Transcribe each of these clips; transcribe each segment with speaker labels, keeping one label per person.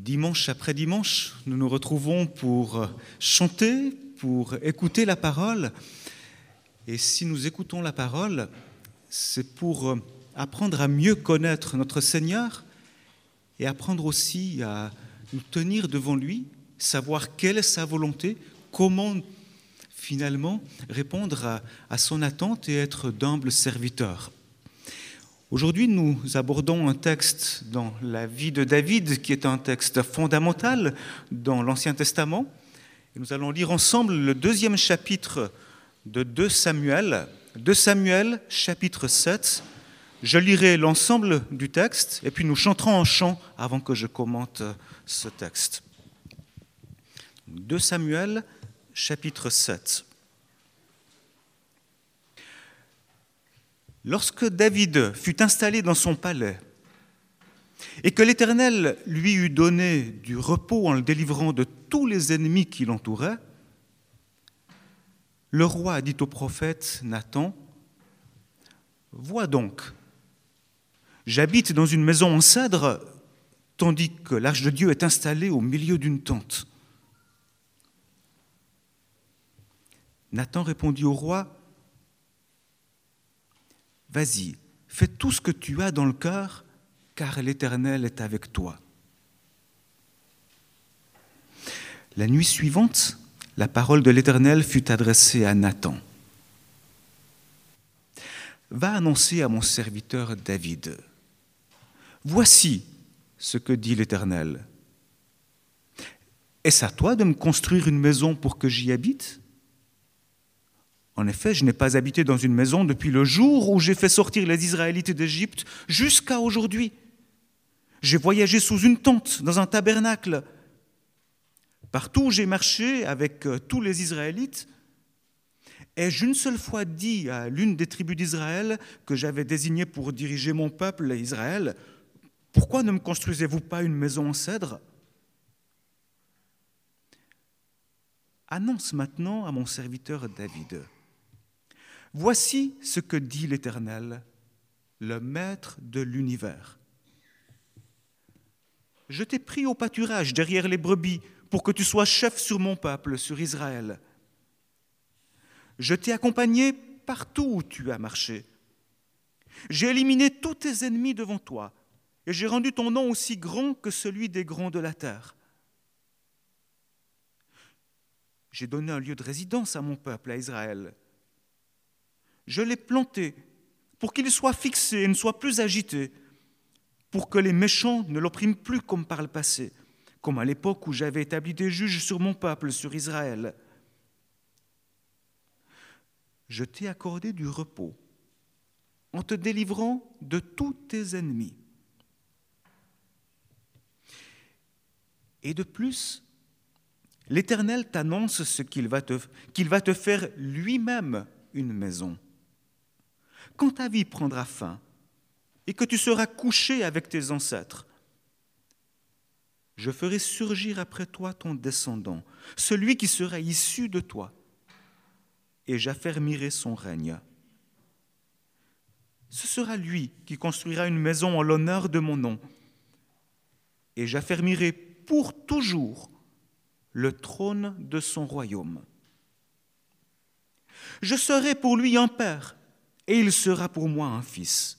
Speaker 1: Dimanche après dimanche, nous nous retrouvons pour chanter, pour écouter la parole. Et si nous écoutons la parole, c'est pour apprendre à mieux connaître notre Seigneur et apprendre aussi à nous tenir devant lui, savoir quelle est sa volonté, comment finalement répondre à son attente et être d'humbles serviteurs. Aujourd'hui, nous abordons un texte dans la vie de David qui est un texte fondamental dans l'Ancien Testament. Et nous allons lire ensemble le 2e chapitre de 2 Samuel, 2 Samuel, chapitre 7. Je lirai l'ensemble du texte et puis nous chanterons un chant avant que je commente ce texte. 2 Samuel, chapitre 7. Lorsque David fut installé dans son palais et que l'Éternel lui eut donné du repos en le délivrant de tous les ennemis qui l'entouraient, le roi dit au prophète Nathan : « Vois donc, j'habite dans une maison en cèdre, tandis que l'arche de Dieu est installée au milieu d'une tente. » Nathan répondit au roi : « Vas-y, fais tout ce que tu as dans le cœur, car l'Éternel est avec toi. » La nuit suivante, la parole de l'Éternel fut adressée à Nathan. « Va annoncer à mon serviteur David. Voici ce que dit l'Éternel. Est-ce à toi de me construire une maison pour que j'y habite ? En effet, je n'ai pas habité dans une maison depuis le jour où j'ai fait sortir les Israélites d'Égypte jusqu'à aujourd'hui. J'ai voyagé sous une tente, dans un tabernacle. Partout où j'ai marché avec tous les Israélites, ai-je une seule fois dit à l'une des tribus d'Israël que j'avais désignée pour diriger mon peuple, Israël, « Pourquoi ne me construisez-vous pas une maison en cèdre ?» Annonce maintenant à mon serviteur David. Voici ce que dit l'Éternel, le Maître de l'univers. Je t'ai pris au pâturage derrière les brebis pour que tu sois chef sur mon peuple, sur Israël. Je t'ai accompagné partout où tu as marché. J'ai éliminé tous tes ennemis devant toi et j'ai rendu ton nom aussi grand que celui des grands de la terre. J'ai donné un lieu de résidence à mon peuple, à Israël. Je l'ai planté pour qu'il soit fixé et ne soit plus agité, pour que les méchants ne l'oppriment plus comme par le passé, comme à l'époque où j'avais établi des juges sur mon peuple, sur Israël. Je t'ai accordé du repos en te délivrant de tous tes ennemis. Et de plus, l'Éternel t'annonce qu'il va te faire lui-même une maison. Quand ta vie prendra fin et que tu seras couché avec tes ancêtres, je ferai surgir après toi ton descendant, celui qui sera issu de toi, et j'affermirai son règne. Ce sera lui qui construira une maison en l'honneur de mon nom, et j'affermirai pour toujours le trône de son royaume. Je serai pour lui un père, et il sera pour moi un fils.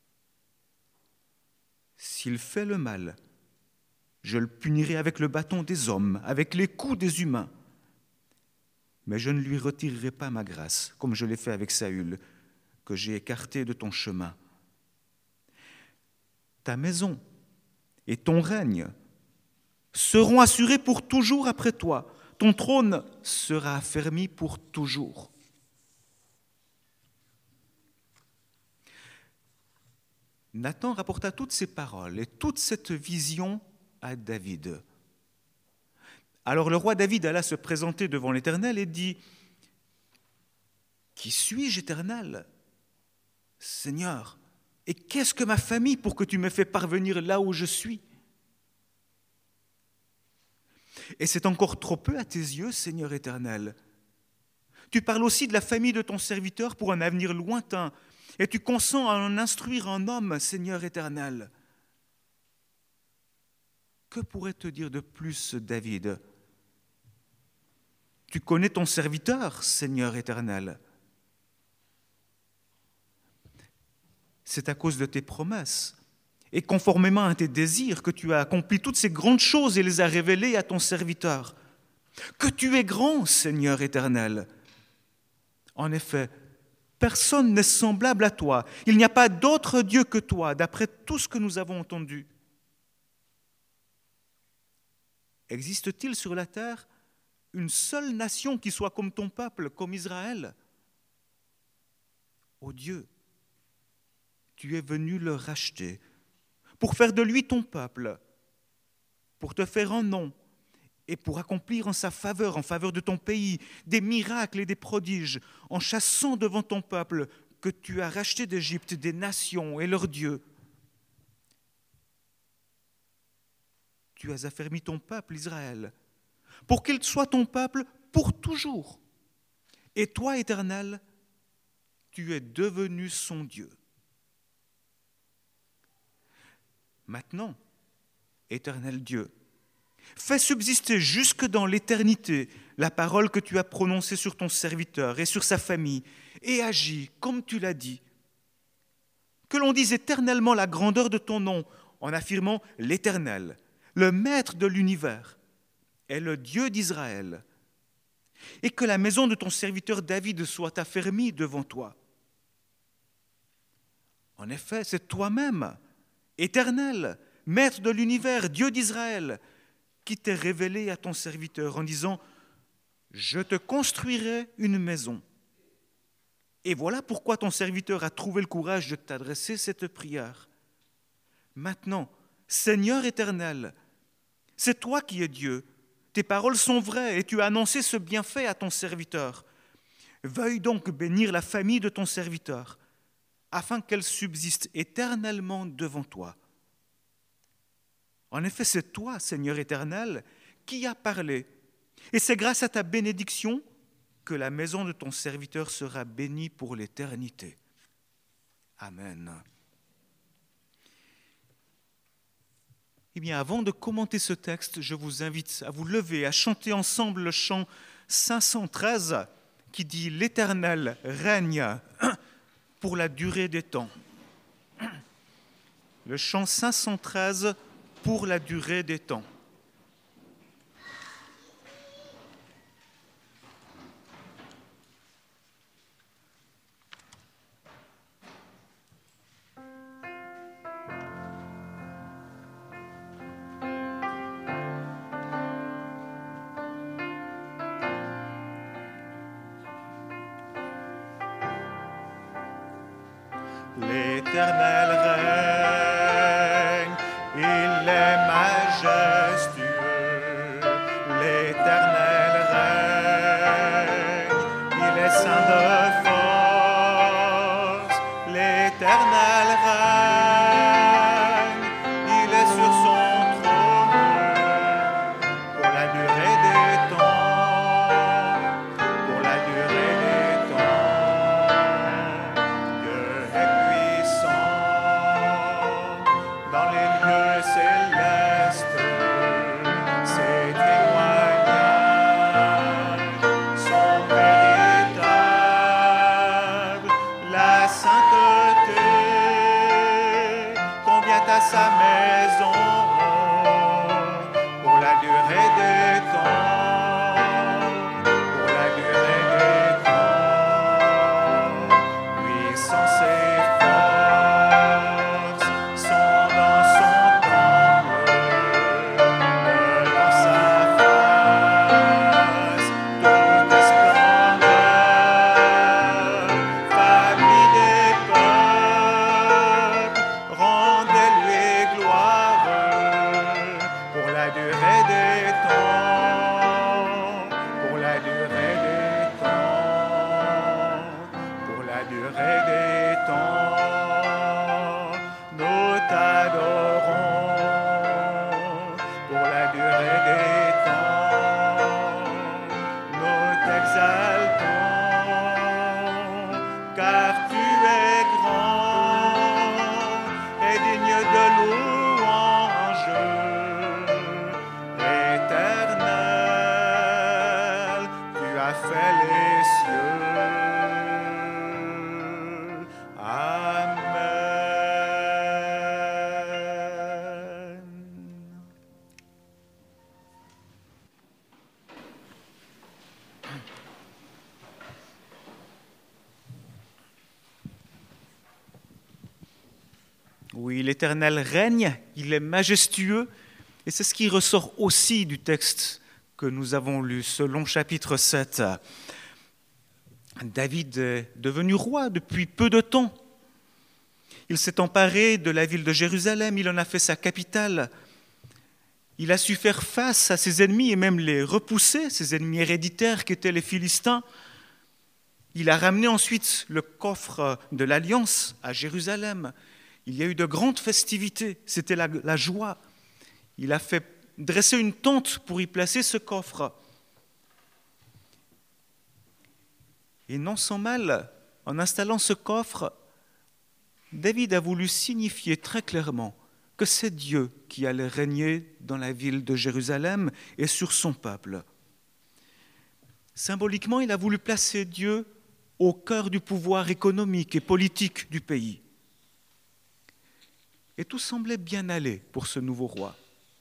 Speaker 1: S'il fait le mal, je le punirai avec le bâton des hommes, avec les coups des humains. Mais je ne lui retirerai pas ma grâce, comme je l'ai fait avec Saül, que j'ai écarté de ton chemin. Ta maison et ton règne seront assurés pour toujours après toi. Ton trône sera affermi pour toujours. » Nathan rapporta toutes ces paroles et toute cette vision à David. Alors le roi David alla se présenter devant l'Éternel et dit : « Qui suis-je, Éternel ? Seigneur, et qu'est-ce que ma famille pour que tu me fais parvenir là où je suis ? Et c'est encore trop peu à tes yeux, Seigneur éternel. Tu parles aussi de la famille de ton serviteur pour un avenir lointain, et tu consens à en instruire un homme, Seigneur éternel. Que pourrait te dire de plus, David? Tu connais ton serviteur, Seigneur éternel. C'est à cause de tes promesses et conformément à tes désirs que tu as accompli toutes ces grandes choses et les as révélées à ton serviteur. Que tu es grand, Seigneur éternel. En effet, personne n'est semblable à toi. Il n'y a pas d'autre Dieu que toi, d'après tout ce que nous avons entendu. Existe-t-il sur la terre une seule nation qui soit comme ton peuple, comme Israël? Ô Dieu, tu es venu le racheter pour faire de lui ton peuple, pour te faire un nom et pour accomplir en sa faveur, en faveur de ton pays, des miracles et des prodiges, en chassant devant ton peuple que tu as racheté d'Égypte des nations et leurs dieux. Tu as affermi ton peuple, Israël, pour qu'il soit ton peuple pour toujours. Et toi, Éternel, tu es devenu son Dieu. Maintenant, Éternel Dieu, fais subsister jusque dans l'éternité la parole que tu as prononcée sur ton serviteur et sur sa famille, et agis comme tu l'as dit. Que l'on dise éternellement la grandeur de ton nom en affirmant l'Éternel, le Maître de l'univers, est le Dieu d'Israël, et que la maison de ton serviteur David soit affermie devant toi. En effet, c'est toi-même, Éternel, Maître de l'univers, Dieu d'Israël, qui t'est révélé à ton serviteur en disant « Je te construirai une maison ». Et voilà pourquoi ton serviteur a trouvé le courage de t'adresser cette prière. Maintenant, Seigneur éternel, c'est toi qui es Dieu. Tes paroles sont vraies et tu as annoncé ce bienfait à ton serviteur. Veuille donc bénir la famille de ton serviteur, afin qu'elle subsiste éternellement devant toi. En effet, c'est toi, Seigneur éternel, qui as parlé, et c'est grâce à ta bénédiction que la maison de ton serviteur sera bénie pour l'éternité. Amen. Eh bien, avant de commenter ce texte, je vous invite à vous lever, à chanter ensemble le chant 513 qui dit « L'Éternel règne pour la durée des temps ». Le chant 513 pour la durée des temps. L'Éternel règne, il est majestueux. L'Éternel règne, il est saint de force. L'Éternel règne, il est sur son trône pour la durée des temps, pour la durée des temps. Dieu est dans les lieux célestes, ses témoignages sont véritables. La sainteté convient à sa maison pour la durée des temps, pour la durée des temps. Puissance et de louange. Oui, l'Éternel règne, il est majestueux, et c'est ce qui ressort aussi du texte que nous avons lu, ce long chapitre 7. David est devenu roi depuis peu de temps. Il s'est emparé de la ville de Jérusalem, il en a fait sa capitale. Il a su faire face à ses ennemis et même les repousser, ses ennemis héréditaires qui étaient les Philistins. Il a ramené ensuite le coffre de l'Alliance à Jérusalem. Il y a eu de grandes festivités, c'était la joie. Il a fait dresser une tente pour y placer ce coffre. Et non sans mal, en installant ce coffre, David a voulu signifier très clairement que c'est Dieu qui allait régner dans la ville de Jérusalem et sur son peuple. Symboliquement, il a voulu placer Dieu au cœur du pouvoir économique et politique du pays. Et tout semblait bien aller pour ce nouveau roi.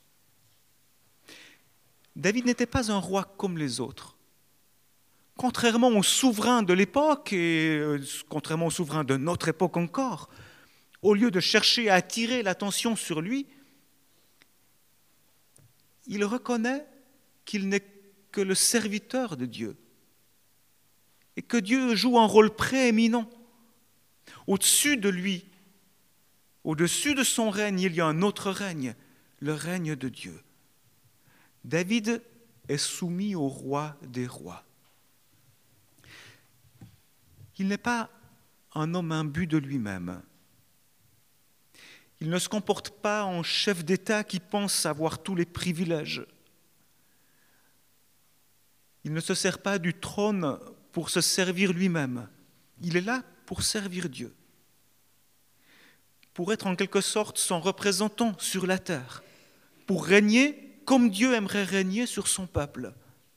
Speaker 1: David n'était pas un roi comme les autres. Contrairement aux souverains de l'époque et contrairement aux souverains de notre époque encore, au lieu de chercher à attirer l'attention sur lui, il reconnaît qu'il n'est que le serviteur de Dieu et que Dieu joue un rôle prééminent. Au-dessus de lui, au-dessus de son règne, il y a un autre règne, le règne de Dieu. David est soumis au roi des rois. Il n'est pas un homme imbu de lui-même. Il ne se comporte pas en chef d'État qui pense avoir tous les privilèges. Il ne se sert pas du trône pour se servir lui-même. Il est là pour servir Dieu, pour être en quelque sorte son représentant sur la terre, pour régner comme Dieu aimerait régner sur son peuple.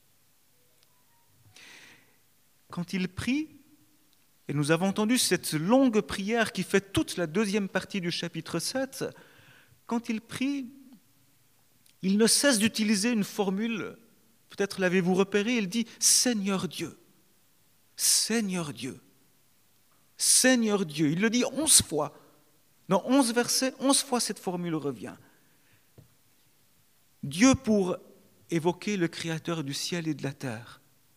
Speaker 1: Quand il prie, et nous avons entendu cette longue prière qui fait toute la deuxième partie du chapitre 7, quand il prie, il ne cesse d'utiliser une formule, peut-être l'avez-vous repéré, il dit « Seigneur Dieu, Seigneur Dieu, Seigneur Dieu ». Il le dit 11 fois. Dans 11 versets, 11 fois cette formule revient. Dieu pour évoquer le Créateur du ciel et de la terre.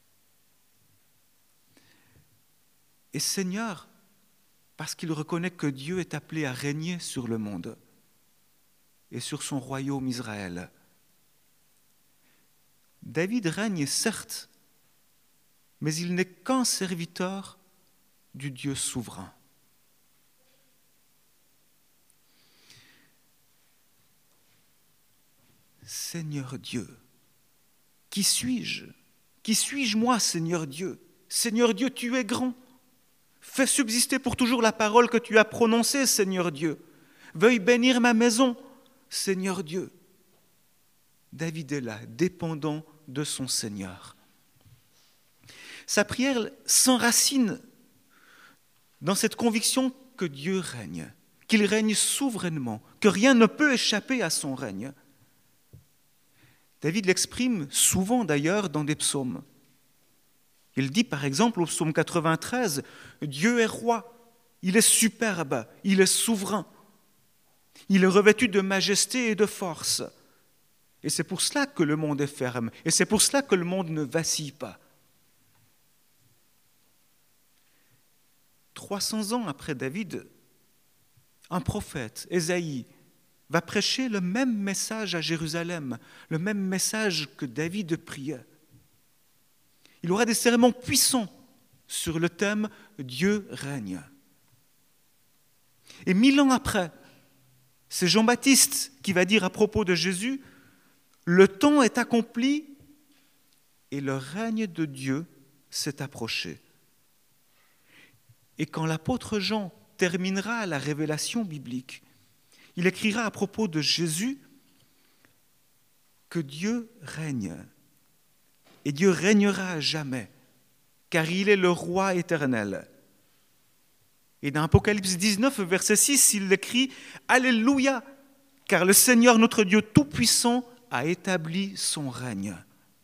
Speaker 1: Et Seigneur, parce qu'il reconnaît que Dieu est appelé à régner sur le monde et sur son royaume Israël. David règne, certes, mais il n'est qu'un serviteur du Dieu souverain. Seigneur Dieu, qui suis-je? Qui suis-je moi, Seigneur Dieu? Seigneur Dieu, tu es grand. Fais subsister pour toujours la parole que tu as prononcée, Seigneur Dieu. Veuille bénir ma maison, Seigneur Dieu. David est là, dépendant de son Seigneur. Sa prière s'enracine dans cette conviction que Dieu règne, qu'il règne souverainement, que rien ne peut échapper à son règne. David l'exprime souvent d'ailleurs dans des psaumes. Il dit par exemple au psaume 93, « Dieu est roi, il est superbe, il est souverain, il est revêtu de majesté et de force. » Et c'est pour cela que le monde est ferme, et c'est pour cela que le monde ne vacille pas. 300 ans après David, un prophète, Ésaïe, va prêcher le même message à Jérusalem, le même message que David priait. Il aura des sermons puissants sur le thème « Dieu règne ». Et 1000 ans après, c'est Jean-Baptiste qui va dire à propos de Jésus « Le temps est accompli et le règne de Dieu s'est approché ». Et quand l'apôtre Jean terminera la révélation biblique, il écrira à propos de Jésus que Dieu règne. Et Dieu régnera à jamais, car il est le roi éternel. Et dans Apocalypse 19, verset 6, il écrit « Alléluia, car le Seigneur notre Dieu Tout-Puissant a établi son règne. »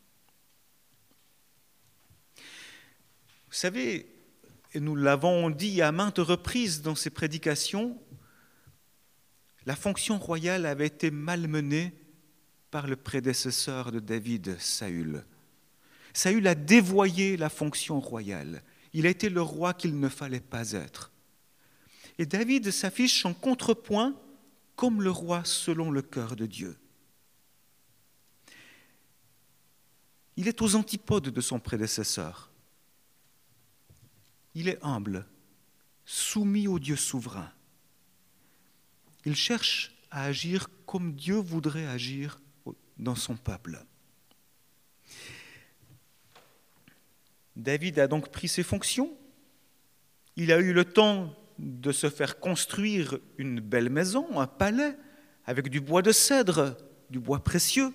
Speaker 1: Vous savez, et nous l'avons dit à maintes reprises dans ces prédications, La fonction royale avait été malmenée par le prédécesseur de David, Saül. Saül a dévoyé la fonction royale. Il a été le roi qu'il ne fallait pas être. Et David s'affiche en contrepoint comme le roi selon le cœur de Dieu. Il est aux antipodes de son prédécesseur. Il est humble, soumis au Dieu souverain. Il cherche à agir comme Dieu voudrait agir dans son peuple. David a donc pris ses fonctions. Il a eu le temps de se faire construire une belle maison, un palais, avec du bois de cèdre, du bois précieux.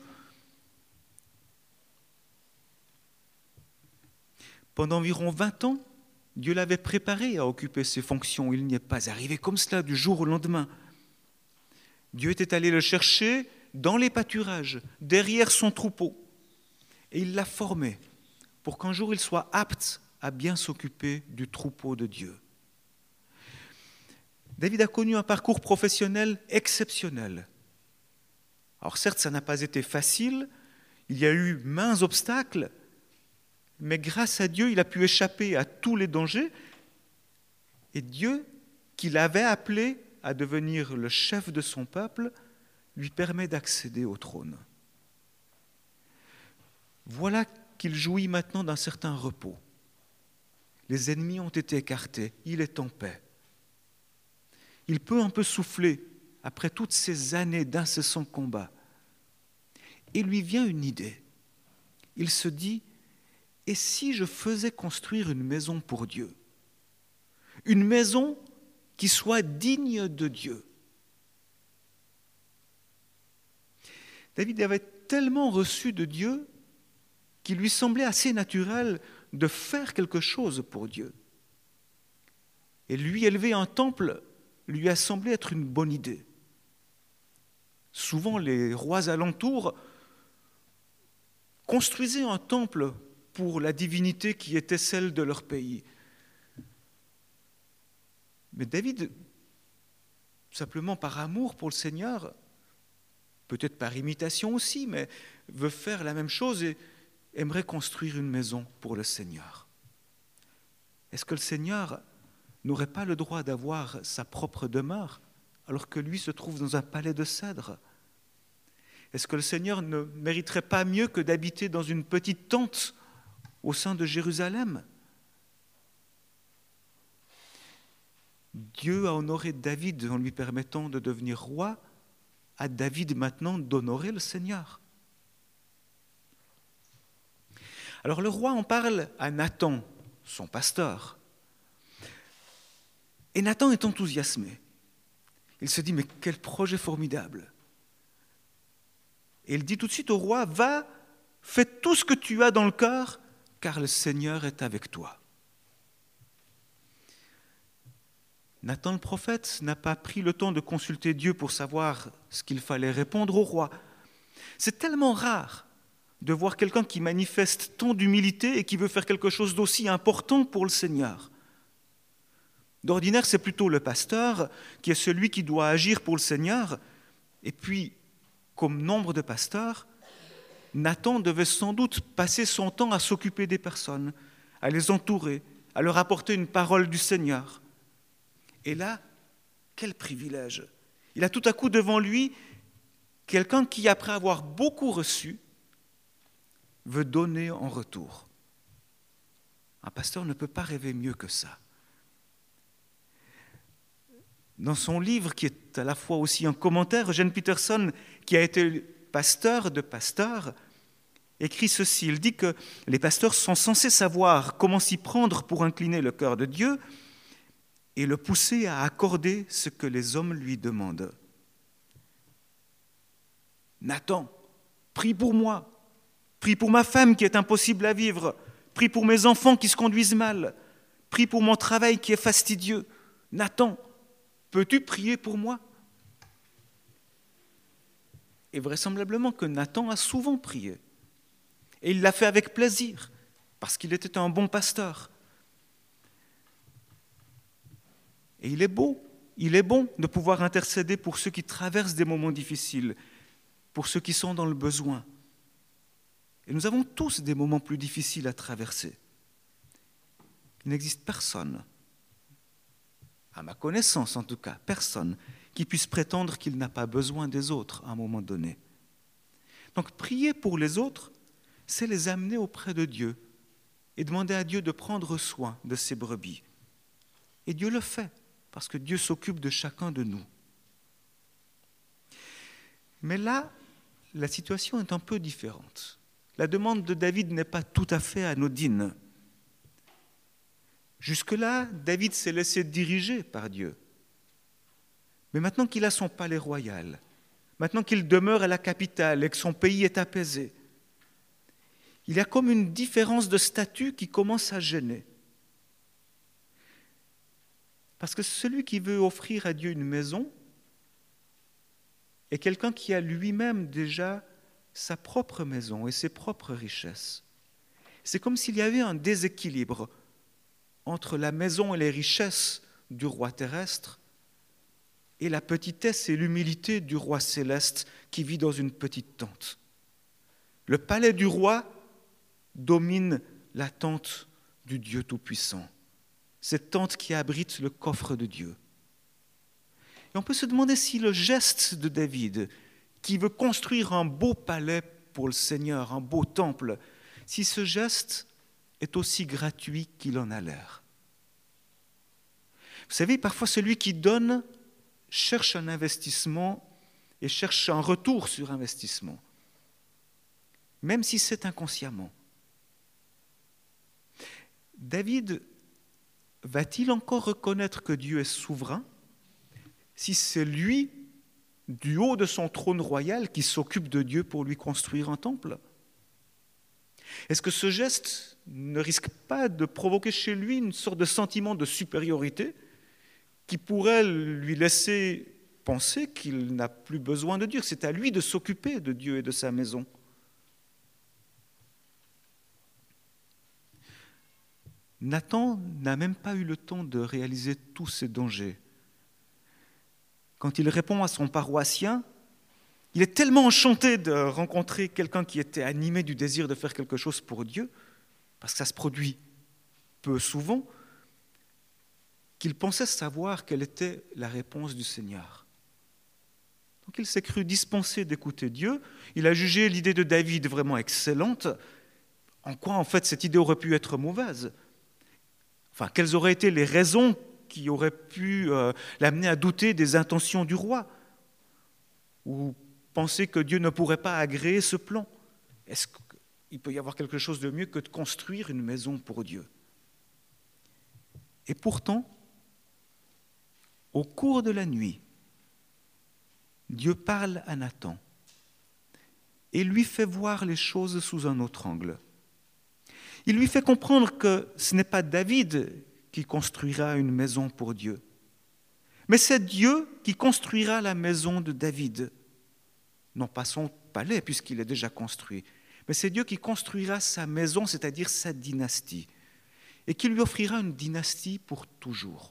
Speaker 1: Pendant environ 20 ans, Dieu l'avait préparé à occuper ses fonctions. Il n'y est pas arrivé comme cela du jour au lendemain. Dieu était allé le chercher dans les pâturages, derrière son troupeau. Et il l'a formé pour qu'un jour il soit apte à bien s'occuper du troupeau de Dieu. David a connu un parcours professionnel exceptionnel. Alors certes, ça n'a pas été facile, il y a eu maints obstacles, mais grâce à Dieu, il a pu échapper à tous les dangers. Et Dieu, qui l'avait appelé à devenir le chef de son peuple, lui permet d'accéder au trône. Voilà qu'il jouit maintenant d'un certain repos. Les ennemis ont été écartés, il est en paix. Il peut un peu souffler après toutes ces années d'incessant combat. Et lui vient une idée. Il se dit, et si je faisais construire une maison pour Dieu? Une maison qui soit digne de Dieu. David avait tellement reçu de Dieu qu'il lui semblait assez naturel de faire quelque chose pour Dieu. Et lui élever un temple lui a semblé être une bonne idée. Souvent, les rois alentours construisaient un temple pour la divinité qui était celle de leur pays. Mais David, simplement par amour pour le Seigneur, peut-être par imitation aussi, mais veut faire la même chose et aimerait construire une maison pour le Seigneur. Est-ce que le Seigneur n'aurait pas le droit d'avoir sa propre demeure alors que lui se trouve dans un palais de cèdre? Est-ce que le Seigneur ne mériterait pas mieux que d'habiter dans une petite tente au sein de Jérusalem? Dieu a honoré David en lui permettant de devenir roi, à David maintenant d'honorer le Seigneur. Alors le roi en parle à Nathan, son pasteur. Et Nathan est enthousiasmé. Il se dit, mais quel projet formidable. Et il dit tout de suite au roi, va, fais tout ce que tu as dans le cœur, car le Seigneur est avec toi. Nathan le prophète n'a pas pris le temps de consulter Dieu pour savoir ce qu'il fallait répondre au roi. C'est tellement rare de voir quelqu'un qui manifeste tant d'humilité et qui veut faire quelque chose d'aussi important pour le Seigneur. D'ordinaire, c'est plutôt le pasteur qui est celui qui doit agir pour le Seigneur. Et puis, comme nombre de pasteurs, Nathan devait sans doute passer son temps à s'occuper des personnes, à les entourer, à leur apporter une parole du Seigneur. Et là, quel privilège! Il a tout à coup devant lui quelqu'un qui, après avoir beaucoup reçu, veut donner en retour. Un pasteur ne peut pas rêver mieux que ça. Dans son livre, qui est à la fois aussi un commentaire, Eugene Peterson, qui a été pasteur de pasteurs, écrit ceci. Il dit que les pasteurs sont censés savoir comment s'y prendre pour incliner le cœur de Dieu et le pousser à accorder ce que les hommes lui demandent. Nathan, prie pour moi, prie pour ma femme qui est impossible à vivre, prie pour mes enfants qui se conduisent mal, prie pour mon travail qui est fastidieux. Nathan, peux-tu prier pour moi? Et vraisemblablement que Nathan a souvent prié. Et il l'a fait avec plaisir, parce qu'il était un bon pasteur. Et il est beau il est bon de pouvoir intercéder pour ceux qui traversent des moments difficiles, pour ceux qui sont dans le besoin. Et nous avons tous des moments plus difficiles à traverser. Il n'existe personne, à ma connaissance en tout cas, personne qui puisse prétendre qu'il n'a pas besoin des autres à un moment donné. Donc prier pour les autres, c'est les amener auprès de Dieu et demander à Dieu de prendre soin de ses brebis. Et Dieu le fait, parce que Dieu s'occupe de chacun de nous. Mais là, la situation est un peu différente. La demande de David n'est pas tout à fait anodine. Jusque-là, David s'est laissé diriger par Dieu. Mais maintenant qu'il a son palais royal, maintenant qu'il demeure à la capitale et que son pays est apaisé, il y a comme une différence de statut qui commence à gêner. Parce que celui qui veut offrir à Dieu une maison est quelqu'un qui a lui-même déjà sa propre maison et ses propres richesses. C'est comme s'il y avait un déséquilibre entre la maison et les richesses du roi terrestre et la petitesse et l'humilité du roi céleste qui vit dans une petite tente. Le palais du roi domine la tente du Dieu Tout-Puissant, cette tente qui abrite le coffre de Dieu. Et on peut se demander si le geste de David, qui veut construire un beau palais pour le Seigneur, un beau temple, si ce geste est aussi gratuit qu'il en a l'air. Vous savez, parfois celui qui donne cherche un investissement et cherche un retour sur investissement, même si c'est inconsciemment. David va-t-il encore reconnaître que Dieu est souverain si c'est lui, du haut de son trône royal, qui s'occupe de Dieu pour lui construire un temple? Est-ce que ce geste ne risque pas de provoquer chez lui une sorte de sentiment de supériorité qui pourrait lui laisser penser qu'il n'a plus besoin de Dieu, que c'est à lui de s'occuper de Dieu et de sa maison? Nathan n'a même pas eu le temps de réaliser tous ces dangers. Quand il répond à son paroissien, il est tellement enchanté de rencontrer quelqu'un qui était animé du désir de faire quelque chose pour Dieu, parce que ça se produit peu souvent, qu'il pensait savoir quelle était la réponse du Seigneur. Donc il s'est cru dispensé d'écouter Dieu. Il a jugé l'idée de David vraiment excellente. En quoi, en fait, cette idée aurait pu être mauvaise? Enfin, quelles auraient été les raisons qui auraient pu l'amener à douter des intentions du roi? Ou penser que Dieu ne pourrait pas agréer ce plan? Est-ce qu'il peut y avoir quelque chose de mieux que de construire une maison pour Dieu? Et pourtant, au cours de la nuit, Dieu parle à Nathan et lui fait voir les choses sous un autre angle. Il lui fait comprendre que ce n'est pas David qui construira une maison pour Dieu, mais c'est Dieu qui construira la maison de David. Non pas son palais, puisqu'il est déjà construit, mais c'est Dieu qui construira sa maison, c'est-à-dire sa dynastie, et qui lui offrira une dynastie pour toujours.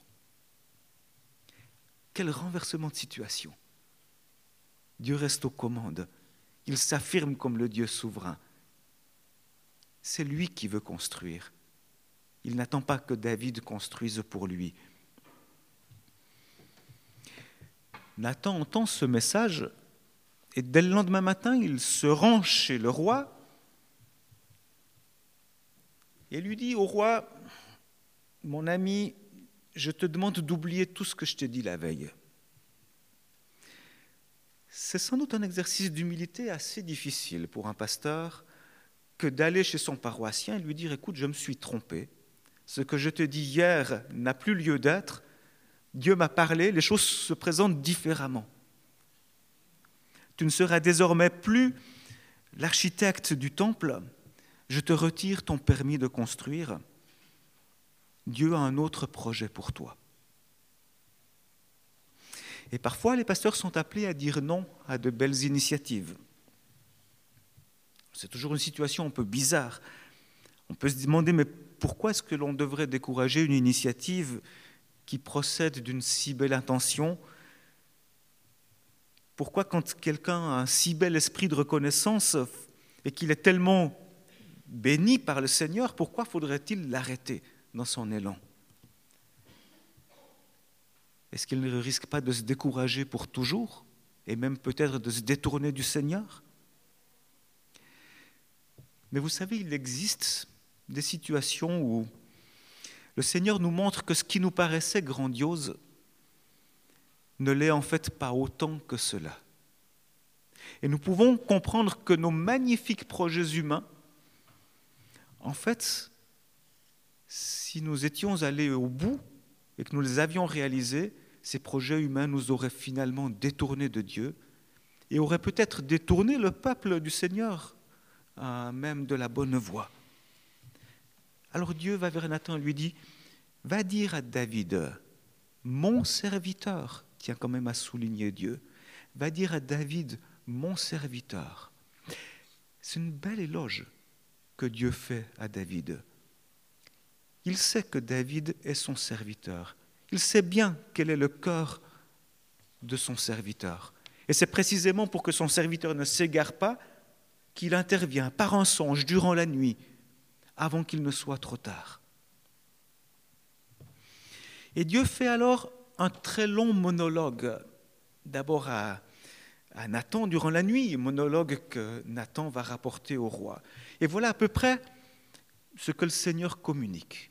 Speaker 1: Quel renversement de situation! Dieu reste aux commandes, il s'affirme comme le Dieu souverain. C'est lui qui veut construire. Il n'attend pas que David construise pour lui. Nathan entend ce message et dès le lendemain matin, il se rend chez le roi et lui dit au roi: mon ami, je te demande d'oublier tout ce que je t'ai dit la veille. C'est sans doute un exercice d'humilité assez difficile pour un pasteur que d'aller chez son paroissien et lui dire: écoute, je me suis trompé, ce que je te dis hier n'a plus lieu d'être, Dieu m'a parlé, les choses se présentent différemment. Tu ne seras désormais plus l'architecte du temple, je te retire ton permis de construire, Dieu a un autre projet pour toi. Et parfois, les pasteurs sont appelés à dire non à de belles initiatives. C'est toujours une situation un peu bizarre. On peut se demander, mais pourquoi est-ce que l'on devrait décourager une initiative qui procède d'une si belle intention, pourquoi quand quelqu'un a un si bel esprit de reconnaissance et qu'il est tellement béni par le Seigneur, pourquoi faudrait-il l'arrêter dans son élan? Est-ce qu'il ne risque pas de se décourager pour toujours et même peut-être de se détourner du Seigneur? Mais vous savez, il existe des situations où le Seigneur nous montre que ce qui nous paraissait grandiose ne l'est en fait pas autant que cela. Et nous pouvons comprendre que nos magnifiques projets humains, en fait, si nous étions allés au bout et que nous les avions réalisés, ces projets humains nous auraient finalement détournés de Dieu et auraient peut-être détourné le peuple du Seigneur, même de la bonne voie. Alors Dieu va vers Nathan et lui dit, va dire à David, mon serviteur, tient quand même à souligner Dieu, va dire à David, mon serviteur. C'est une belle éloge que Dieu fait à David. Il sait que David est son serviteur. Il sait bien quel est le cœur de son serviteur. Et c'est précisément pour que son serviteur ne s'égare pas qu'il intervient par un songe durant la nuit, avant qu'il ne soit trop tard. Et Dieu fait alors un très long monologue, d'abord à Nathan durant la nuit, monologue que Nathan va rapporter au roi. Et voilà à peu près ce que le Seigneur communique.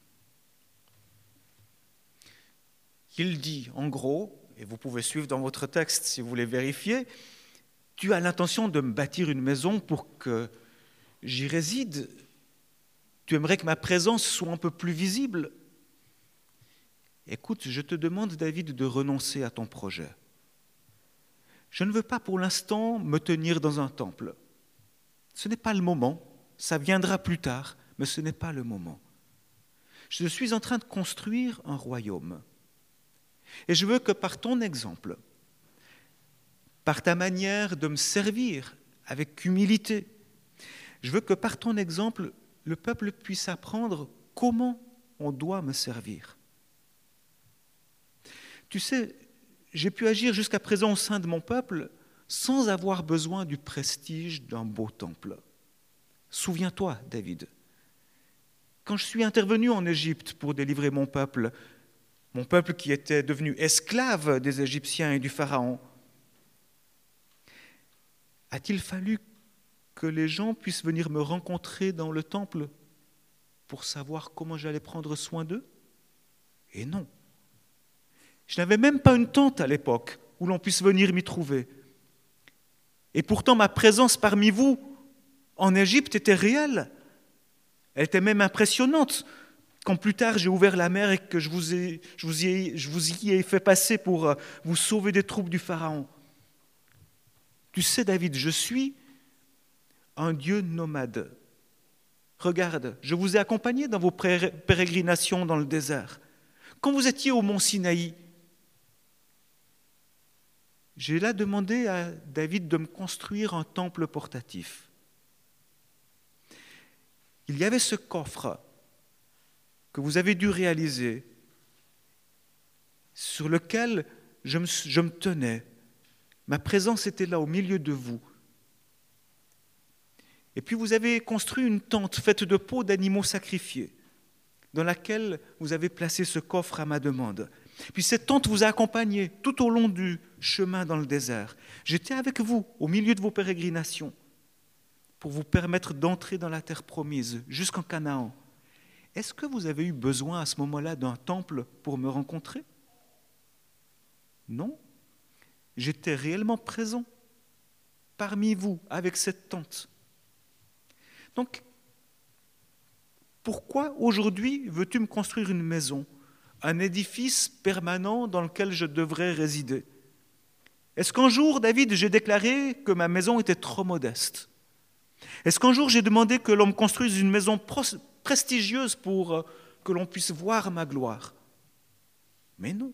Speaker 1: Il dit, en gros, et vous pouvez suivre dans votre texte si vous voulez vérifier, tu as l'intention de me bâtir une maison pour que j'y réside. Tu aimerais que ma présence soit un peu plus visible. Écoute, je te demande, David, de renoncer à ton projet. Je ne veux pas pour l'instant me tenir dans un temple. Ce n'est pas le moment, ça viendra plus tard, mais ce n'est pas le moment. Je suis en train de construire un royaume. Et je veux que par ton exemple, par ta manière de me servir avec humilité, je veux que par ton exemple, le peuple puisse apprendre comment on doit me servir. Tu sais, j'ai pu agir jusqu'à présent au sein de mon peuple sans avoir besoin du prestige d'un beau temple. Souviens-toi, David, quand je suis intervenu en Égypte pour délivrer mon peuple qui était devenu esclave des Égyptiens et du Pharaon, a-t-il fallu que les gens puissent venir me rencontrer dans le temple pour savoir comment j'allais prendre soin d'eux? Et non. Je n'avais même pas une tente à l'époque où l'on puisse venir m'y trouver. Et pourtant, ma présence parmi vous en Égypte était réelle. Elle était même impressionnante. Quand plus tard j'ai ouvert la mer et que je vous y ai fait passer pour vous sauver des troupes du Pharaon. Tu sais, David, je suis un Dieu nomade. Regarde, je vous ai accompagné dans vos pérégrinations dans le désert. Quand vous étiez au mont Sinaï, j'ai là demandé à David de me construire un temple portatif. Il y avait ce coffre que vous avez dû réaliser, sur lequel je me tenais. Ma présence était là au milieu de vous. Et puis vous avez construit une tente faite de peaux d'animaux sacrifiés, dans laquelle vous avez placé ce coffre à ma demande. Puis cette tente vous a accompagné tout au long du chemin dans le désert. J'étais avec vous au milieu de vos pérégrinations pour vous permettre d'entrer dans la terre promise, jusqu'en Canaan. Est-ce que vous avez eu besoin à ce moment-là d'un temple pour me rencontrer? Non. J'étais réellement présent parmi vous avec cette tente. Donc, pourquoi aujourd'hui veux-tu me construire une maison, un édifice permanent dans lequel je devrais résider? Est-ce qu'un jour, David, j'ai déclaré que ma maison était trop modeste? Est-ce qu'un jour j'ai demandé que l'on me construise une maison prestigieuse pour que l'on puisse voir ma gloire? Mais non.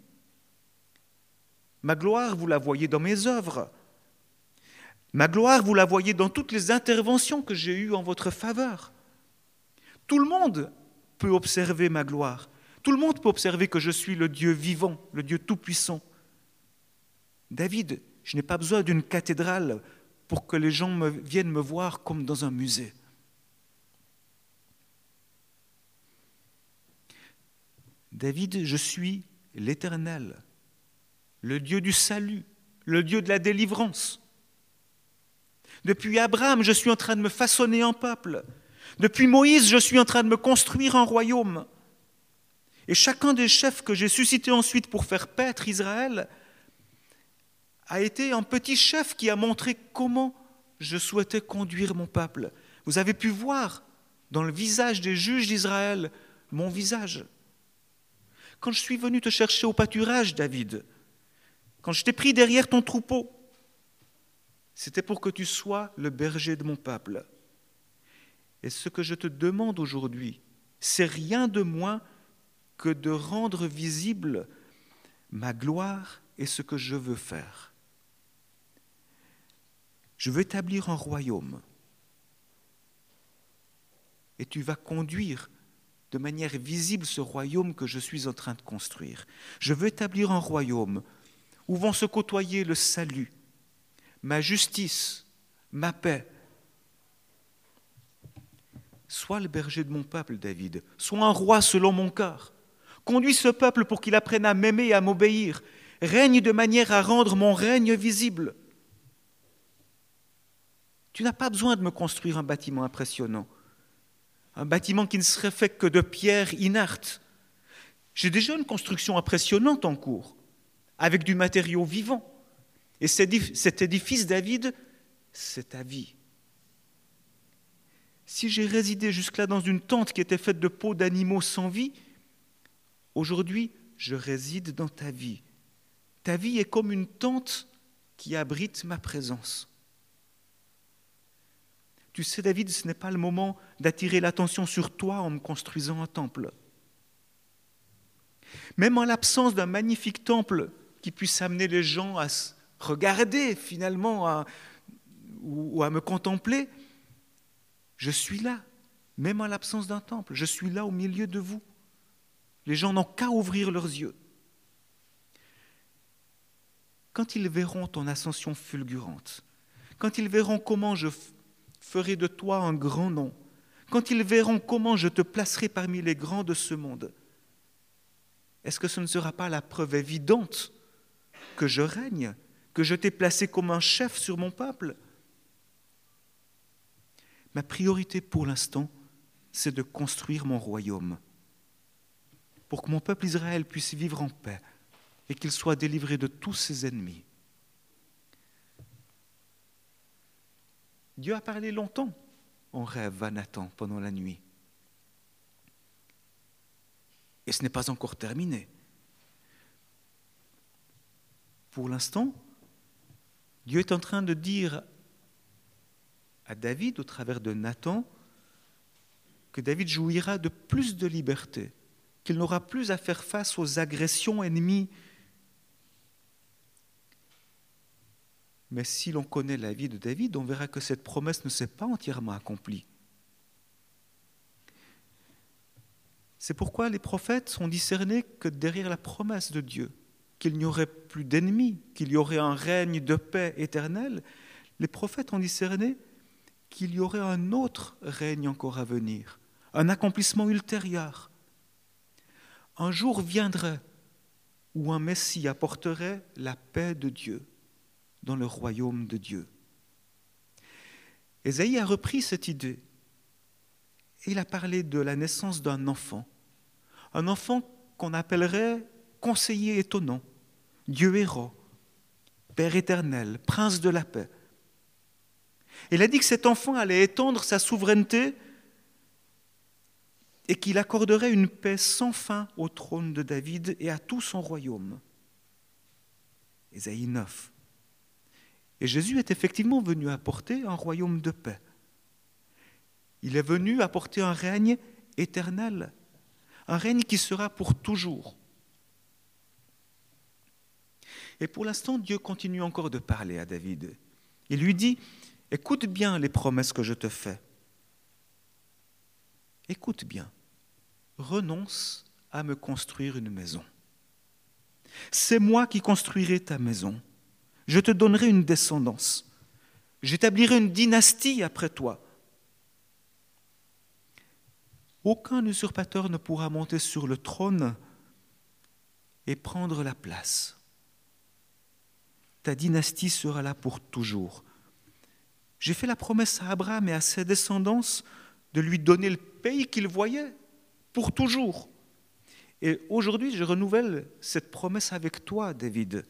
Speaker 1: Ma gloire, vous la voyez dans mes œuvres. Ma gloire, vous la voyez dans toutes les interventions que j'ai eues en votre faveur. Tout le monde peut observer ma gloire. Tout le monde peut observer que je suis le Dieu vivant, le Dieu tout-puissant. David, je n'ai pas besoin d'une cathédrale pour que les gens viennent me voir comme dans un musée. David, je suis l'Éternel, le Dieu du salut, le Dieu de la délivrance. Depuis Abraham, je suis en train de me façonner un peuple. Depuis Moïse, je suis en train de me construire un royaume. Et chacun des chefs que j'ai suscités ensuite pour faire paître Israël a été un petit chef qui a montré comment je souhaitais conduire mon peuple. Vous avez pu voir dans le visage des juges d'Israël mon visage. Quand je suis venu te chercher au pâturage, David, quand je t'ai pris derrière ton troupeau, c'était pour que tu sois le berger de mon peuple. Et ce que je te demande aujourd'hui, c'est rien de moins que de rendre visible ma gloire et ce que je veux faire. Je veux établir un royaume. Et tu vas conduire de manière visible ce royaume que je suis en train de construire. Je veux établir un royaume où vont se côtoyer le salut, ma justice, ma paix. Sois le berger de mon peuple, David. Sois un roi selon mon cœur. Conduis ce peuple pour qu'il apprenne à m'aimer et à m'obéir. Règne de manière à rendre mon règne visible. Tu n'as pas besoin de me construire un bâtiment impressionnant. Un bâtiment qui ne serait fait que de pierres inertes. J'ai déjà une construction impressionnante en cours, avec du matériau vivant. Et cet édifice, David, c'est ta vie. Si j'ai résidé jusque-là dans une tente qui était faite de peaux d'animaux sans vie, aujourd'hui, je réside dans ta vie. Ta vie est comme une tente qui abrite ma présence. Tu sais, David, ce n'est pas le moment d'attirer l'attention sur toi en me construisant un temple. Même en l'absence d'un magnifique temple qui puisse amener les gens à se regarder finalement ou à me contempler, je suis là, même en l'absence d'un temple. Je suis là au milieu de vous. Les gens n'ont qu'à ouvrir leurs yeux. Quand ils verront ton ascension fulgurante, quand ils verront comment je ferai de toi un grand nom, quand ils verront comment je te placerai parmi les grands de ce monde, est-ce que ce ne sera pas la preuve évidente que je règne, que je t'ai placé comme un chef sur mon peuple? Ma priorité pour l'instant, c'est de construire mon royaume pour que mon peuple Israël puisse vivre en paix et qu'il soit délivré de tous ses ennemis. Dieu a parlé longtemps en rêve à Nathan pendant la nuit. Et ce n'est pas encore terminé. Pour l'instant, Dieu est en train de dire à David, au travers de Nathan, que David jouira de plus de liberté, qu'il n'aura plus à faire face aux agressions ennemies. Mais si l'on connaît la vie de David, on verra que cette promesse ne s'est pas entièrement accomplie. C'est pourquoi les prophètes ont discerné que derrière la promesse de Dieu, qu'il n'y aurait plus d'ennemis, qu'il y aurait un règne de paix éternelle, les prophètes ont discerné qu'il y aurait un autre règne encore à venir, un accomplissement ultérieur. Un jour viendrait où un Messie apporterait la paix de Dieu dans le royaume de Dieu. Ésaïe a repris cette idée et il a parlé de la naissance d'un enfant qu'on appellerait conseiller étonnant, Dieu héros, Père éternel, prince de la paix. Il a dit que cet enfant allait étendre sa souveraineté et qu'il accorderait une paix sans fin au trône de David et à tout son royaume. Ésaïe 9. Et Jésus est effectivement venu apporter un royaume de paix. Il est venu apporter un règne éternel, un règne qui sera pour toujours. Et pour l'instant, Dieu continue encore de parler à David. Il lui dit, écoute bien les promesses que je te fais. Écoute bien. Renonce à me construire une maison. C'est moi qui construirai ta maison. Je te donnerai une descendance. J'établirai une dynastie après toi. Aucun usurpateur ne pourra monter sur le trône et prendre la place. Ta dynastie sera là pour toujours. J'ai fait la promesse à Abraham et à ses descendants de lui donner le pays qu'il voyait pour toujours. Et aujourd'hui, je renouvelle cette promesse avec toi, David.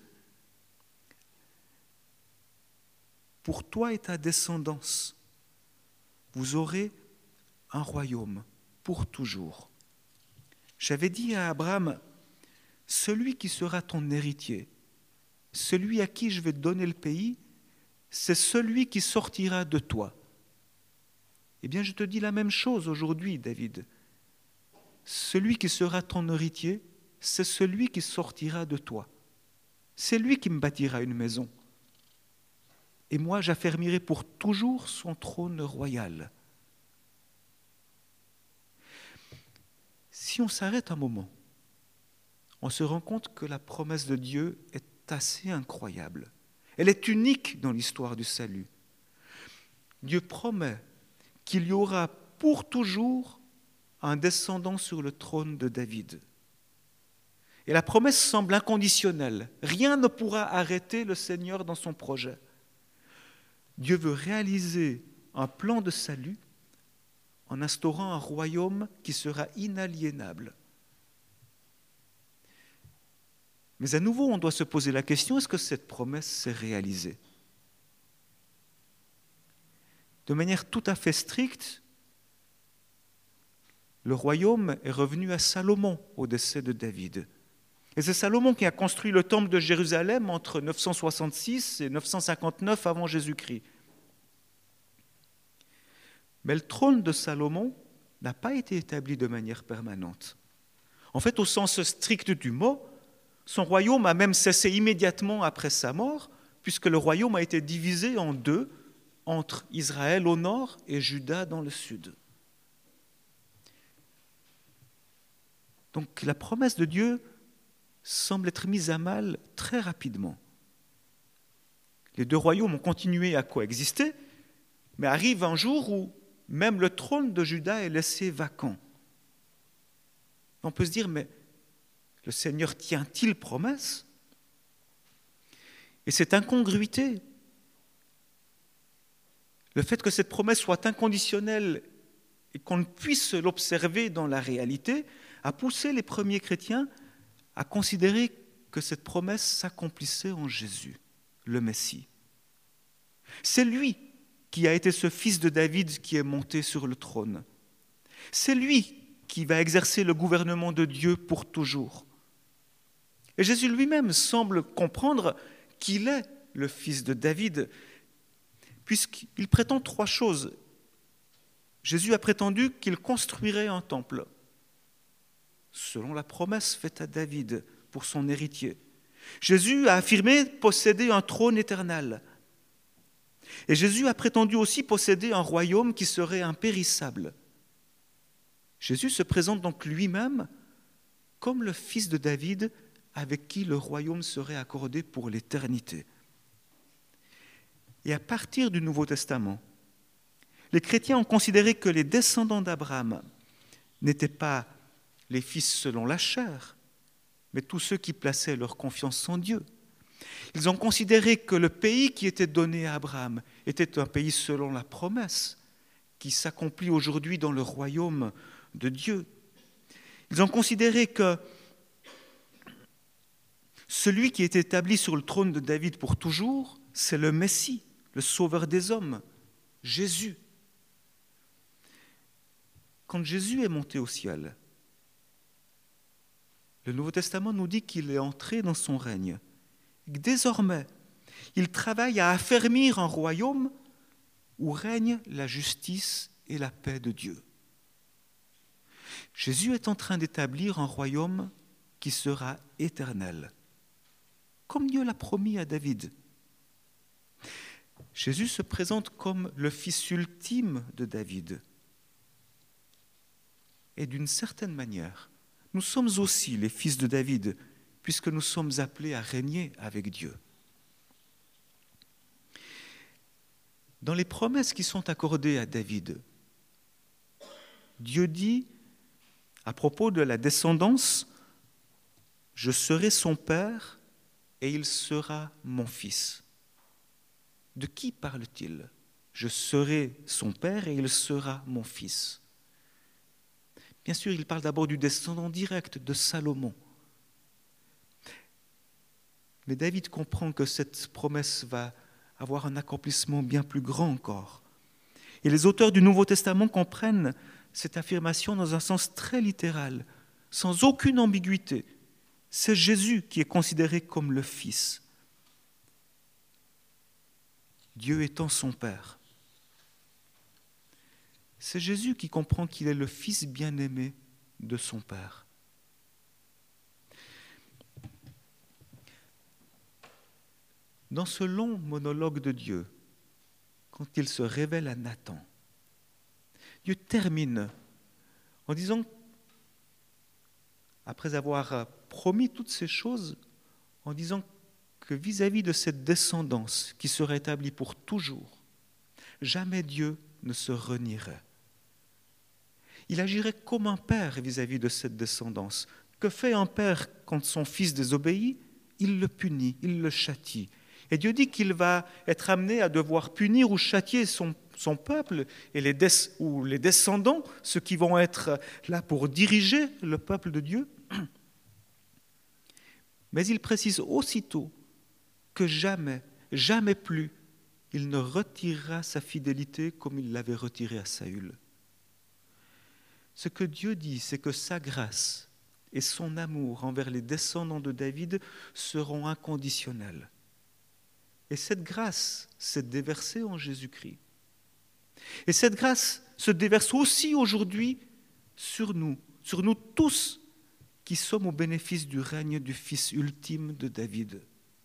Speaker 1: Pour toi et ta descendance, vous aurez un royaume pour toujours. J'avais dit à Abraham, celui qui sera ton héritier, celui à qui je vais donner le pays, c'est celui qui sortira de toi. Eh bien, je te dis la même chose aujourd'hui, David. Celui qui sera ton héritier, c'est celui qui sortira de toi. C'est lui qui me bâtira une maison. Et moi, j'affermirai pour toujours son trône royal. Si on s'arrête un moment, on se rend compte que la promesse de Dieu est assez incroyable. Elle est unique dans l'histoire du salut. Dieu promet qu'il y aura pour toujours un descendant sur le trône de David. Et la promesse semble inconditionnelle. Rien ne pourra arrêter le Seigneur dans son projet. Dieu veut réaliser un plan de salut en instaurant un royaume qui sera inaliénable. Mais à nouveau, on doit se poser la question, est-ce que cette promesse s'est réalisée ? De manière tout à fait stricte, le royaume est revenu à Salomon au décès de David. Et c'est Salomon qui a construit le temple de Jérusalem entre 966 et 959 avant Jésus-Christ. Mais le trône de Salomon n'a pas été établi de manière permanente. En fait, au sens strict du mot, son royaume a même cessé immédiatement après sa mort, puisque le royaume a été divisé en deux, entre Israël au nord et Juda dans le sud. Donc la promesse de Dieu semble être mise à mal très rapidement. Les deux royaumes ont continué à coexister, mais arrive un jour où même le trône de Juda est laissé vacant. On peut se dire, mais le Seigneur tient-il promesse ? Et cette incongruité, le fait que cette promesse soit inconditionnelle et qu'on ne puisse l'observer dans la réalité, a poussé les premiers chrétiens à considérer que cette promesse s'accomplissait en Jésus, le Messie. C'est lui qui a été ce fils de David qui est monté sur le trône. C'est lui qui va exercer le gouvernement de Dieu pour toujours. Et Jésus lui-même semble comprendre qu'il est le fils de David, puisqu'il prétend trois choses. Jésus a prétendu qu'il construirait un temple, selon la promesse faite à David pour son héritier. Jésus a affirmé posséder un trône éternel. Et Jésus a prétendu aussi posséder un royaume qui serait impérissable. Jésus se présente donc lui-même comme le fils de David avec qui le royaume serait accordé pour l'éternité. Et à partir du Nouveau Testament, les chrétiens ont considéré que les descendants d'Abraham n'étaient pas les fils selon la chair, mais tous ceux qui plaçaient leur confiance en Dieu. Ils ont considéré que le pays qui était donné à Abraham était un pays selon la promesse, qui s'accomplit aujourd'hui dans le royaume de Dieu. Ils ont considéré que celui qui est établi sur le trône de David pour toujours, c'est le Messie, le Sauveur des hommes, Jésus. Quand Jésus est monté au ciel, le Nouveau Testament nous dit qu'il est entré dans son règne. Désormais, il travaille à affermir un royaume où règne la justice et la paix de Dieu. Jésus est en train d'établir un royaume qui sera éternel, comme Dieu l'a promis à David. Jésus se présente comme le fils ultime de David. Et d'une certaine manière, nous sommes aussi les fils de David, puisque nous sommes appelés à régner avec Dieu. Dans les promesses qui sont accordées à David, Dieu dit, à propos de la descendance, « Je serai son père et il sera mon fils ». De qui parle-t-il ? Je serai son père et il sera mon fils. Bien sûr, il parle d'abord du descendant direct de Salomon. Mais David comprend que cette promesse va avoir un accomplissement bien plus grand encore. Et les auteurs du Nouveau Testament comprennent cette affirmation dans un sens très littéral, sans aucune ambiguïté. C'est Jésus qui est considéré comme le Fils. Dieu étant son Père. C'est Jésus qui comprend qu'il est le Fils bien-aimé de son Père. Dans ce long monologue de Dieu, quand il se révèle à Nathan, Dieu termine en disant, après avoir promis toutes ces choses, en disant que vis-à-vis de cette descendance qui sera établie pour toujours, jamais Dieu ne se renierait. Il agirait comme un père vis-à-vis de cette descendance. Que fait un père quand son fils désobéit ? Il le punit, il le châtie. Et Dieu dit qu'il va être amené à devoir punir ou châtier son peuple et les descendants, ceux qui vont être là pour diriger le peuple de Dieu. Mais il précise aussitôt que jamais, jamais plus, il ne retirera sa fidélité comme il l'avait retirée à Saül. Ce que Dieu dit, c'est que sa grâce et son amour envers les descendants de David seront inconditionnels. Et cette grâce s'est déversée en Jésus-Christ. Et cette grâce se déverse aussi aujourd'hui sur nous tous qui sommes au bénéfice du règne du Fils ultime de David.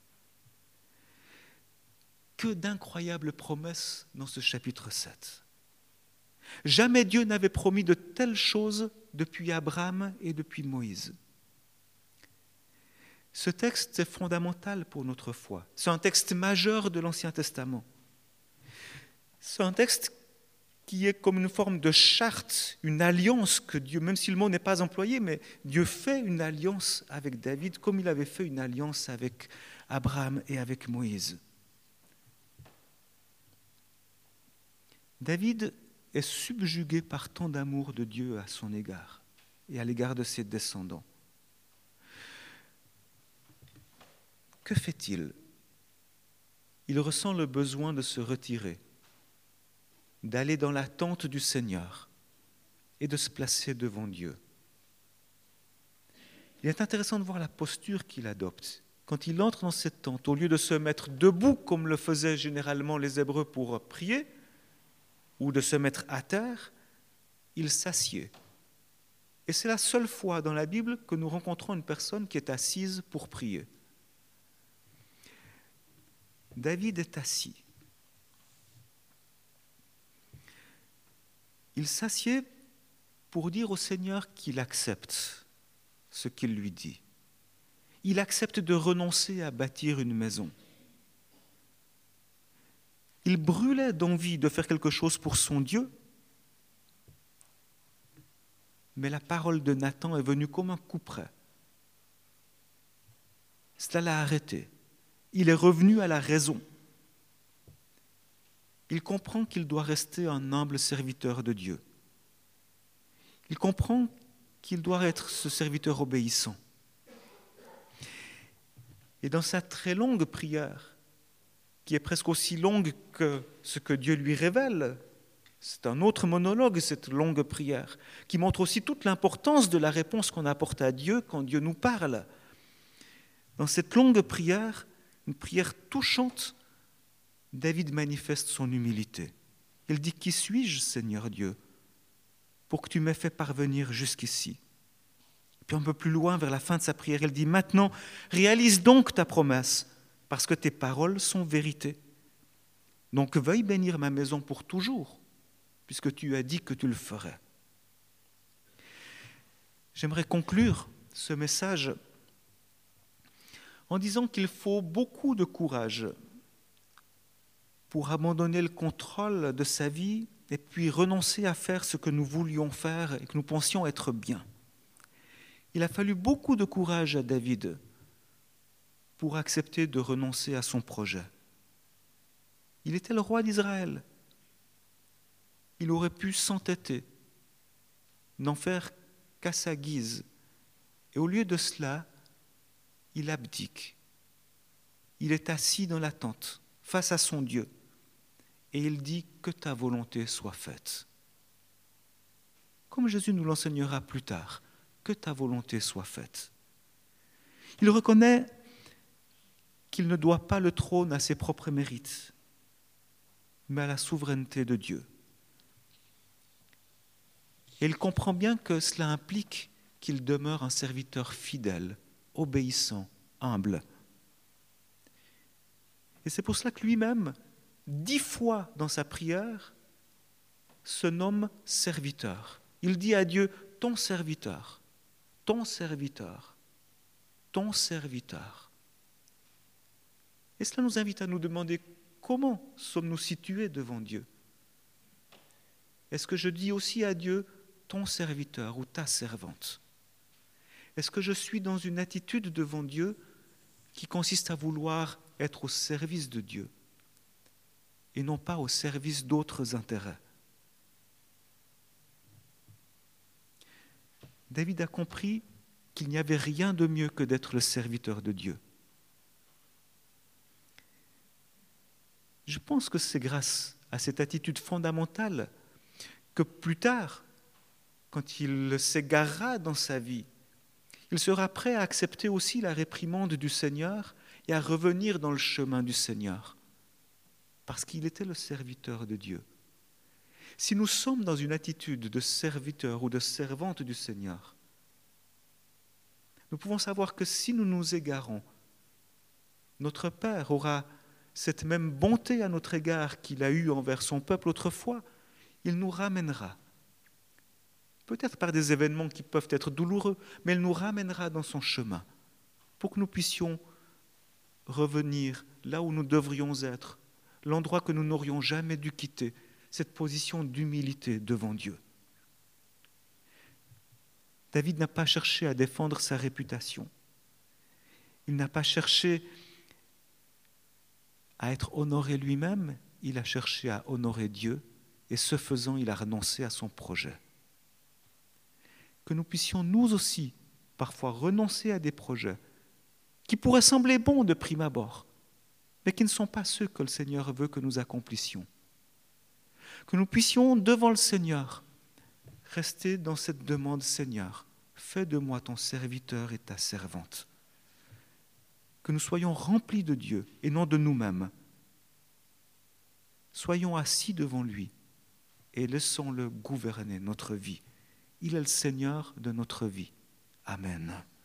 Speaker 1: Que d'incroyables promesses dans ce chapitre 7. Jamais Dieu n'avait promis de telles choses depuis Abraham et depuis Moïse. Ce texte est fondamental pour notre foi. C'est un texte majeur de l'Ancien Testament. C'est un texte qui est comme une forme de charte, une alliance que Dieu, même si le mot n'est pas employé, mais Dieu fait une alliance avec David comme il avait fait une alliance avec Abraham et avec Moïse. David est subjugué par tant d'amour de Dieu à son égard et à l'égard de ses descendants. Que fait-il ? Il ressent le besoin de se retirer, d'aller dans la tente du Seigneur et de se placer devant Dieu. Il est intéressant de voir la posture qu'il adopte. Quand il entre dans cette tente, au lieu de se mettre debout comme le faisaient généralement les Hébreux pour prier, ou de se mettre à terre, il s'assied. Et c'est la seule fois dans la Bible que nous rencontrons une personne qui est assise pour prier. David est assis. Il s'assied pour dire au Seigneur qu'il accepte ce qu'il lui dit. Il accepte de renoncer à bâtir une maison. Il brûlait d'envie de faire quelque chose pour son Dieu, mais la parole de Nathan est venue comme un coup près. Cela l'a arrêté. Il est revenu à la raison. Il comprend qu'il doit rester un humble serviteur de Dieu. Il comprend qu'il doit être ce serviteur obéissant. Et dans sa très longue prière, qui est presque aussi longue que ce que Dieu lui révèle, c'est un autre monologue, cette longue prière, qui montre aussi toute l'importance de la réponse qu'on apporte à Dieu quand Dieu nous parle. Dans cette longue prière, une prière touchante, David manifeste son humilité. Il dit « Qui suis-je, Seigneur Dieu, pour que tu m'aies fait parvenir jusqu'ici ?» Puis un peu plus loin, vers la fin de sa prière, il dit « Maintenant, réalise donc ta promesse, parce que tes paroles sont vérité. Donc veuille bénir ma maison pour toujours, puisque tu as dit que tu le ferais. » J'aimerais conclure ce message en disant qu'il faut beaucoup de courage pour abandonner le contrôle de sa vie et puis renoncer à faire ce que nous voulions faire et que nous pensions être bien. Il a fallu beaucoup de courage à David pour accepter de renoncer à son projet. Il était le roi d'Israël. Il aurait pu s'entêter, n'en faire qu'à sa guise. Et au lieu de cela, il abdique. Il est assis dans la tente, face à son Dieu, et il dit « que ta volonté soit faite ». Comme Jésus nous l'enseignera plus tard, « que ta volonté soit faite ». Il reconnaît qu'il ne doit pas le trône à ses propres mérites, mais à la souveraineté de Dieu. Et il comprend bien que cela implique qu'il demeure un serviteur fidèle, obéissant, humble. Et c'est pour cela que lui-même, 10 fois dans sa prière, se nomme serviteur. Il dit à Dieu, ton serviteur, ton serviteur, ton serviteur. Et cela nous invite à nous demander comment sommes-nous situés devant Dieu. Est-ce que je dis aussi à Dieu, ton serviteur ou ta servante? Est-ce que je suis dans une attitude devant Dieu qui consiste à vouloir être au service de Dieu et non pas au service d'autres intérêts? David a compris qu'il n'y avait rien de mieux que d'être le serviteur de Dieu. Je pense que c'est grâce à cette attitude fondamentale que plus tard, quand il s'égarera dans sa vie, il sera prêt à accepter aussi la réprimande du Seigneur et à revenir dans le chemin du Seigneur, parce qu'il était le serviteur de Dieu. Si nous sommes dans une attitude de serviteur ou de servante du Seigneur, nous pouvons savoir que si nous nous égarons, notre Père aura cette même bonté à notre égard qu'il a eue envers son peuple autrefois. Il nous ramènera, peut-être par des événements qui peuvent être douloureux, mais il nous ramènera dans son chemin pour que nous puissions revenir là où nous devrions être, l'endroit que nous n'aurions jamais dû quitter, cette position d'humilité devant Dieu. David n'a pas cherché à défendre sa réputation. Il n'a pas cherché à être honoré lui-même, il a cherché à honorer Dieu, et ce faisant, il a renoncé à son projet. Que nous puissions nous aussi, parfois, renoncer à des projets qui pourraient sembler bons de prime abord, mais qui ne sont pas ceux que le Seigneur veut que nous accomplissions. Que nous puissions, devant le Seigneur, rester dans cette demande, Seigneur, fais de moi ton serviteur et ta servante. Que nous soyons remplis de Dieu et non de nous-mêmes. Soyons assis devant lui et laissons-le gouverner notre vie. Il est le Seigneur de notre vie. Amen.